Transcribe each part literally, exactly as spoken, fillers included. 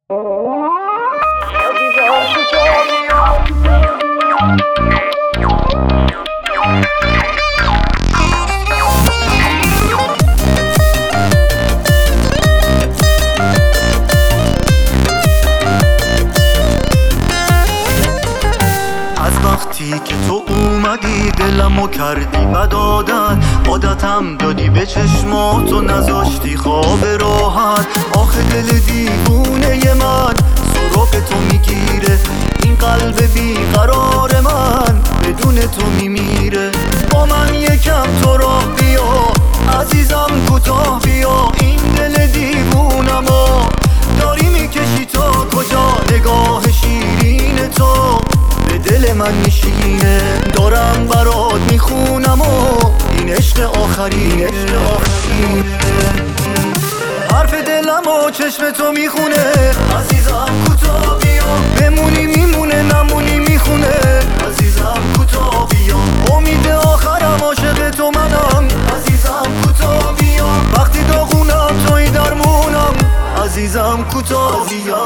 وقتی که تو اومدی دلمو کردی بد عادت، عادتم دادی به چشماتو نذاشتی خواب راحت. آخه دل دیوونه من سراغ تو میگیره، این قلب بیقرار من بدون تو میمیره. با من یکم تو راه بیا عزیزم، کوتاه بیا، این دل دیوونمو داری میکشی تا کجا؟ نگاه شیرین تو به دل من میشینه، دارم برات میخونم و این عشق آخرینه. حرف دلم و چشم تو میخونه، عزیزم کوتاه بیا، بمونی میمونه نمونی میخونه. عزیزم کوتاه بیا، امید آخرم عاشق تو منم. عزیزم کوتاه بیا، وقتی داغونم توی درمونم. عزیزم کوتاه بیا.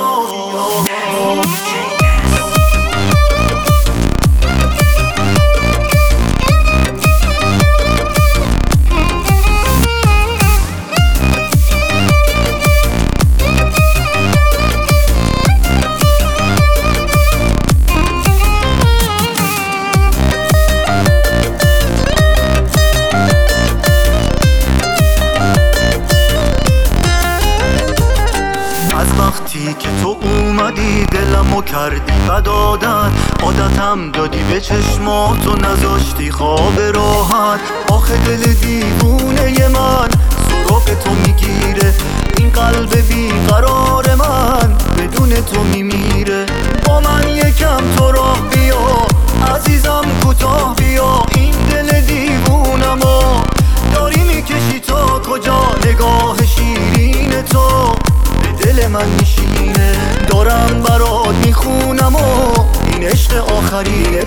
وقتی که تو اومدی دلمو کردی بد عادت، عادتم دادی به چشماتو نذاشتی خواب راحت. آخه دل دیوونه من سراغ تو میگیره، این قلب بیقرار من بدون تو میمیره. با من یکم تو راه بیا عزیزم، کوتاه بیا، این دل دیوونمو داری میکشی تا کجا؟ نگاه شیرین تو دل من میشینه، دارم برات میخونم و این عشق آخرینه.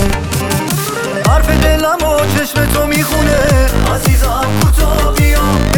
حرف دلم و چشم تو میخونه، عزیزم کوتاه بیا،